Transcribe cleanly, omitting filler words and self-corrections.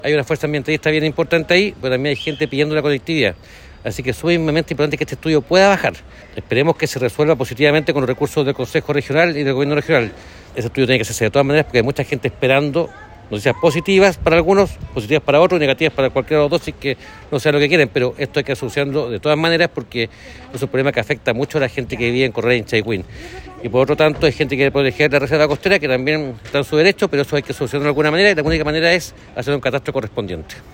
Hay una fuerza ambientalista bien importante ahí, pero también hay gente pidiendo la conectividad. Así que es sumamente importante que este estudio pueda bajar. Esperemos que se resuelva positivamente con los recursos del Consejo Regional y del Gobierno Regional. Ese estudio tiene que hacerse de todas maneras porque hay mucha gente esperando noticias positivas para algunos, positivas para otros, negativas para cualquiera de los dos, y que no sea lo que quieren. Pero esto hay que solucionarlo de todas maneras porque es un problema que afecta mucho a la gente que vive en Correa y en Chaiquín. Y por otro tanto hay gente que quiere proteger la reserva costera, que también está en su derecho, pero eso hay que solucionarlo de alguna manera, y la única manera es hacer un catastro correspondiente.